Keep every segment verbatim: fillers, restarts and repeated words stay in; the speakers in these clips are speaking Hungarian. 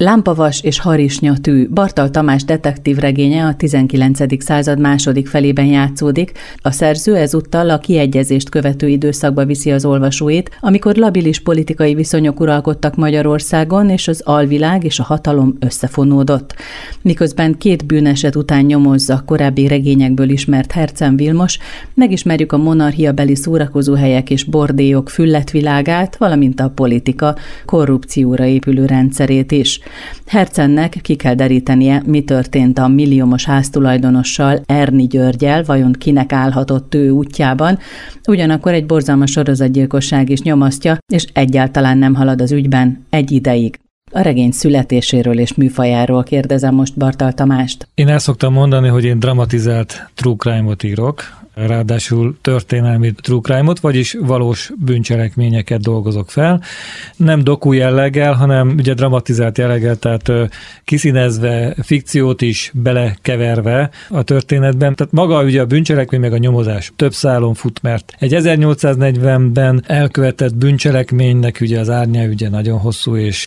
Lámpavas és harisnya tű, Bartal Tamás detektív regénye a tizenkilencedik század második felében játszódik. A szerző ezúttal a kiegyezést követő időszakba viszi az olvasóit, amikor labilis politikai viszonyok uralkodtak Magyarországon, és az alvilág és a hatalom összefonódott. Miközben két bűneset után nyomozza korábbi regényekből ismert Hercen Vilmos, megismerjük a monarchiabeli szórakozóhelyek és bordélyok fülletvilágát, valamint a politika korrupcióra épülő rendszerét is. Hercennek ki kell derítenie, mi történt a milliómos háztulajdonossal, Erni Györggyel, vajon kinek állhatott ő útjában, ugyanakkor egy borzalmas sorozatgyilkosság is nyomasztja, és egyáltalán nem halad az ügyben egy ideig. A regény születéséről és műfajáról kérdezem most Bartal Tamást. Én el szoktam mondani, hogy én dramatizált true crime-ot írok, ráadásul történelmi true crime-ot, vagyis valós bűncselekményeket dolgozok fel. Nem doku jelleggel, hanem ugye dramatizált jelleggel, tehát kiszínezve, fikciót is belekeverve a történetben. Tehát maga ugye a bűncselekmény meg a nyomozás több szálon fut, mert egy ezernyolcszáznegyvenben elkövetett bűncselekménynek ugye az árnyalügye nagyon hosszú, és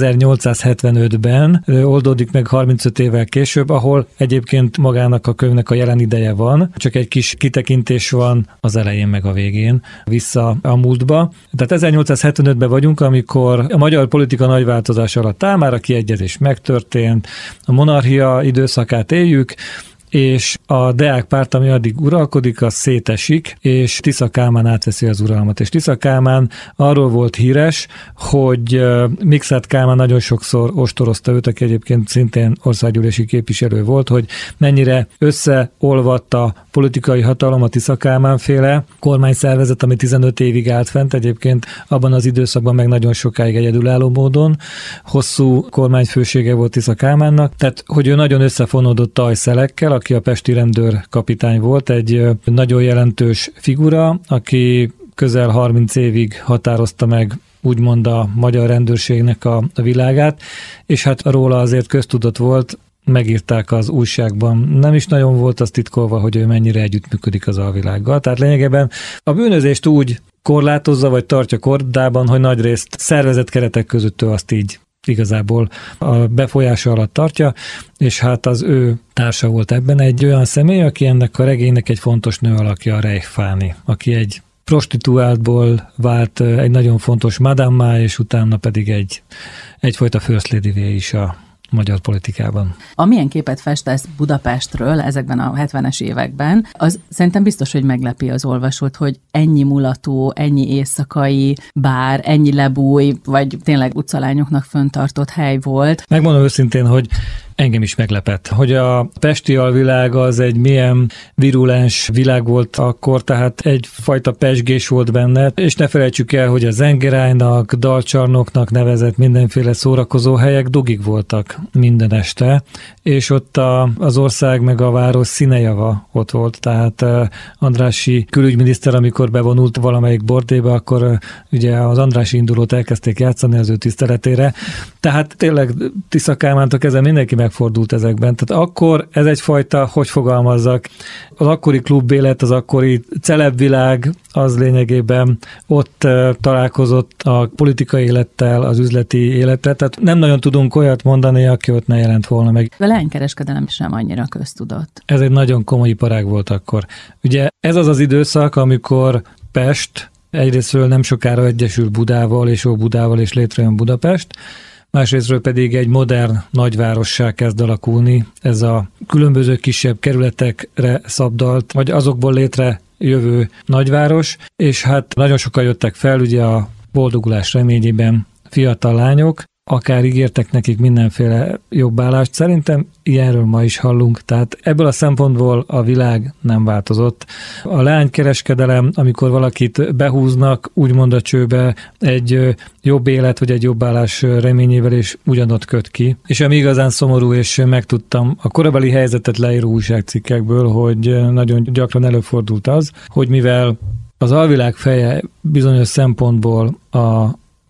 ezernyolcszázhetvenötben oldódik meg harmincöt évvel később, ahol egyébként magának a könyvnek a jelen ideje van, csak egy kis kitekintés van az elején meg a végén vissza a múltba. Tehát ezernyolcszázhetvenötben vagyunk, amikor a magyar politika nagy változás alatt áll, már a kiegyezés megtörtént, a monarchia időszakát éljük, és a Deák párt, ami addig uralkodik, az szétesik, és Tisza Kálmán átveszi az uralmat. És Tisza Kálmán arról volt híres, hogy Mikszáth Kálmán nagyon sokszor ostorozta őt, aki egyébként szintén országgyűlési képviselő volt, hogy mennyire összeolvadt a politikai hatalom, a Tisza Kálmán féle kormányszervezet, ami tizenöt évig állt fent, egyébként abban az időszakban meg nagyon sokáig egyedülálló módon. Hosszú kormányfősége volt Tisza Kálmánnak, tehát hogy ő nagyon összefonódott Tajszelekkel, aki a pesti rendőrkapitány volt, egy nagyon jelentős figura, aki közel harminc évig határozta meg úgymond a magyar rendőrségnek a, a világát, és hát róla azért köztudott volt, megírták az újságban. Nem is nagyon volt az titkolva, hogy ő mennyire együttműködik az alvilággal. Tehát lényegében a bűnözést úgy korlátozza, vagy tartja kordában, hogy nagyrészt szervezett keretek között ő azt így igazából a befolyása alatt tartja, és hát az ő társa volt ebben egy olyan személy, aki ennek a regénynek egy fontos nő alakja, a Reich Fáni, aki egy prostituáltból vált egy nagyon fontos madammá, és utána pedig egy, egyfajta first lady-vé is a magyar politikában. Amilyen képet festesz Budapestről ezekben a hetvenes években, az szerintem biztos, hogy meglepi az olvasót, hogy ennyi mulató, ennyi éjszakai bár, ennyi lebúj, vagy tényleg utcalányoknak föntartott hely volt. Megmondom őszintén, hogy engem is meglepett, hogy a pesti alvilág az egy milyen virulens világ volt akkor, tehát egyfajta pezsgés volt benne, és ne felejtsük el, hogy a zengerájnak, dalcsarnoknak nevezett mindenféle szórakozó helyek dugig voltak minden este, és ott a, az ország meg a város színejava ott volt, tehát Andrássy külügyminiszter, amikor bevonult valamelyik bordébe, akkor ugye az Andrássy indulót elkezdték játszani az ő tiszteletére, tehát tényleg Tisza Kálmántól kezdve mindenki megfordult ezekben. Tehát akkor ez egyfajta, hogy fogalmazzak, az akkori klubélet, az akkori celebvilág, az lényegében ott találkozott a politikai élettel, az üzleti élettel, tehát nem nagyon tudunk olyat mondani, aki ott ne jelent volna meg. A leánykereskedelem sem annyira köztudott. Ez egy nagyon komoly iparág volt akkor. Ugye ez az az időszak, amikor Pest egyrésztről nem sokára egyesül Budával és Óbudával, és létrejön Budapest, másrésztről pedig egy modern nagyvárossá kezd alakulni. Ez a különböző kisebb kerületekre szabdalt, vagy azokból létre jövő nagyváros, és hát nagyon sokan jöttek fel, ugye a boldogulás reményében fiatal lányok, akár ígértek nekik mindenféle jobbállást. Szerintem ilyenről ma is hallunk, tehát ebből a szempontból a világ nem változott. A leánykereskedelem, amikor valakit behúznak, úgymond a csőbe, egy jobb élet, vagy egy jobb állás reményével, és ugyanott köt ki. És ami igazán szomorú, és megtudtam a korabeli helyzetet leíró újságcikkekből, hogy nagyon gyakran előfordult az, hogy mivel az alvilág feje bizonyos szempontból a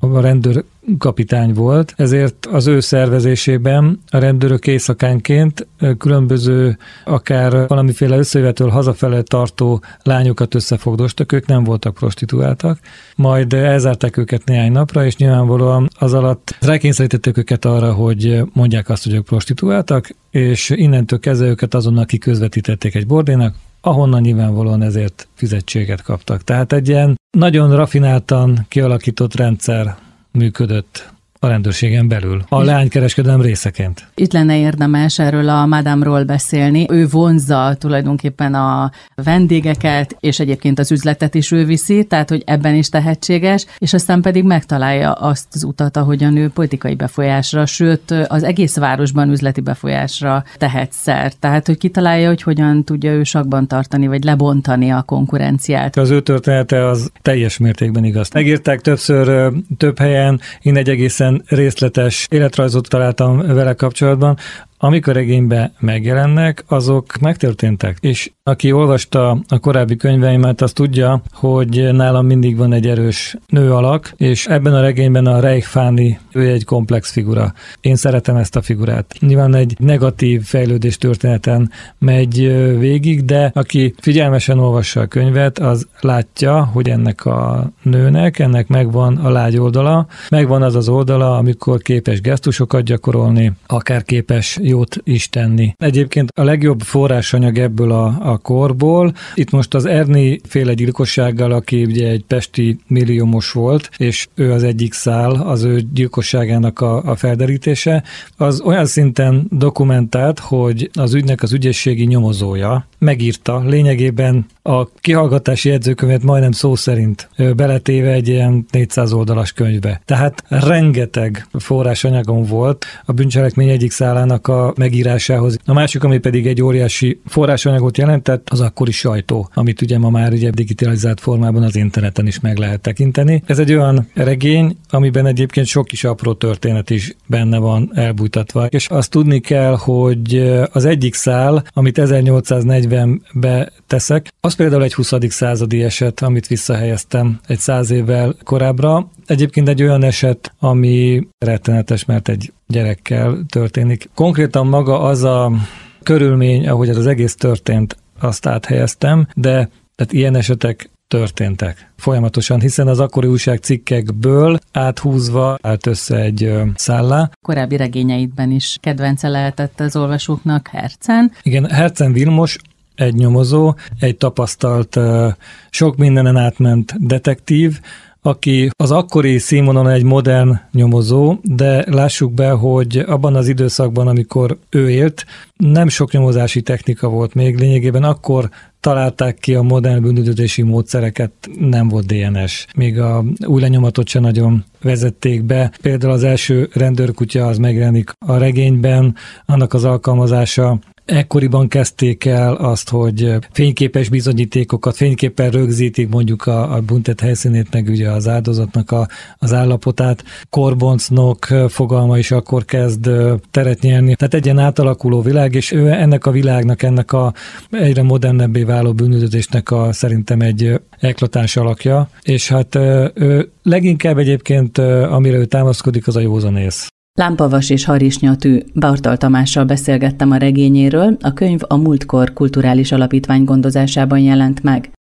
a rendőrkapitány volt, ezért az ő szervezésében a rendőrök éjszakánként különböző, akár valamiféle összejövetől hazafele tartó lányokat összefogdostak, ők nem voltak prostituáltak, majd elzárták őket néhány napra, és nyilvánvalóan az alatt rákényszerítették őket arra, hogy mondják azt, hogy ők prostituáltak, és innentől kezdve őket azonnal kiközvetítették egy bordénak, ahonnan nyilvánvalóan ezért fizetséget kaptak. Tehát egy ilyen nagyon rafináltan kialakított rendszer működött a rendőrségen belül, a leánykereskedelem részeként. Itt lenne érdemes erről a Madame-ról beszélni. Ő vonzza tulajdonképpen a vendégeket, és egyébként az üzletet is ő viszi, tehát hogy ebben is tehetséges, és aztán pedig megtalálja azt az utat, ahogyan ő politikai befolyásra, sőt az egész városban üzleti befolyásra tehet szert. Tehát, hogy kitalálja, hogy hogyan tudja ő sakban tartani, vagy lebontani a konkurenciát. Az ő története az teljes mértékben igaz. Megírták többször, több helyen, én egy egészen részletes életrajzot találtam vele kapcsolatban, amik a regényben megjelennek, azok megtörténtek. És aki olvasta a korábbi könyveimet, az tudja, hogy nálam mindig van egy erős nő alak, és ebben a regényben a Reich Fanny, ő egy komplex figura. Én szeretem ezt a figurát. Nyilván egy negatív fejlődés történeten megy végig, de aki figyelmesen olvassa a könyvet, az látja, hogy ennek a nőnek, ennek megvan a lágy oldala, megvan az az oldala, amikor képes gesztusokat gyakorolni, akár képes jót is tenni. Egyébként a legjobb forrásanyag ebből a, a korból, itt most az Erni féle gyilkossággal, aki ugye egy pesti milliómos volt, és ő az egyik szál, az ő gyilkosságának a, a felderítése, az olyan szinten dokumentált, hogy az ügynek az ügyészségi nyomozója megírta lényegében a kihallgatási jegyzőkönyvet majdnem szó szerint beletéve egy ilyen négyszáz oldalas könyvbe. Tehát rengeteg forrásanyagom volt a bűncselekmény egyik szálának a megírásához. A másik, ami pedig egy óriási forrásanyagot jelentett, az akkori sajtó, amit ugye ma már ugye digitalizált formában az interneten is meg lehet tekinteni. Ez egy olyan regény, amiben egyébként sok kis apró történet is benne van elbújtatva. És azt tudni kell, hogy az egyik szál, amit ezernyolcszáznegyvenbe teszek, az például egy huszadik századi eset, amit visszahelyeztem egy száz évvel korábbra. Egyébként egy olyan eset, ami rettenetes, mert egy gyerekkel történik. Konkrétan maga az a körülmény, ahogy ez az egész történt, azt áthelyeztem, de tehát ilyen esetek történtek folyamatosan, hiszen az akkori újságcikkekből áthúzva állt össze egy szállá. Korábbi regényeidben is kedvence lehetett az olvasóknak Herzen. Igen, Herzen Vilmos egy nyomozó, egy tapasztalt, sok mindenen átment detektív, aki az akkori színvonalon egy modern nyomozó, de lássuk be, hogy abban az időszakban, amikor ő élt, nem sok nyomozási technika volt még, lényegében akkor találták ki a modern bűnüldözési módszereket, nem volt dé en es. Még a új lenyomatot sem nagyon vezették be. Például az első rendőrkutya az megjelenik a regényben, annak az alkalmazása. Ekkoriban kezdték el azt, hogy fényképes bizonyítékokat, fényképpen rögzítik mondjuk a, a büntet helyszínét, meg ugye az áldozatnak a, az állapotát. Korboncnok fogalma is akkor kezd teret nyerni. Tehát egy ilyen átalakuló világ, és ő ennek a világnak, ennek a egyre modernebbé váló bűnüldözésnek a szerintem egy eklatáns alakja, és hát ő leginkább egyébként, amire ő támaszkodik, az a józanész. Lámpavas és harisnyatű Bartal Tamással beszélgettem a regényéről, a könyv a Múltkor Kulturális Alapítvány gondozásában jelent meg.